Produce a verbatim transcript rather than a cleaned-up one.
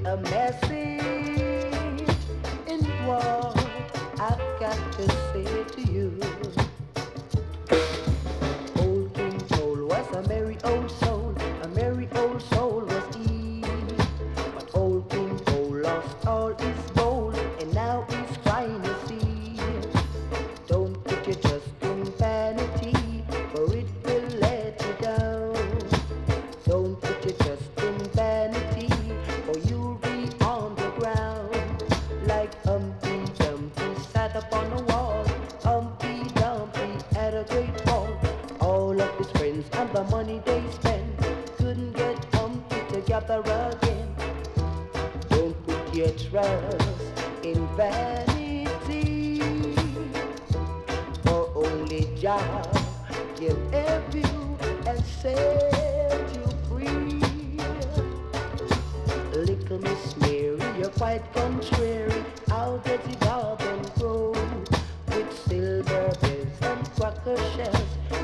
a message in what I've got to say to you. Old King Cole was a merry old soul, a merry old soul was he. But old King Cole lost all his gold, and now he's crying to see. Don't put your trust in vanity, for it will let you down. Don't put your trust in vanity, or you'll be on the ground. Like Humpty Dumpty sat upon a wall, Humpty Dumpty had a great fall. All of his friends and the money they spent couldn't get Humpty together again. Don't put your trust in vanity, for only Jah can help you and set you free. Little Miss Mary, you're quite contrary. How does the garden grow with silver bells and cracker shells?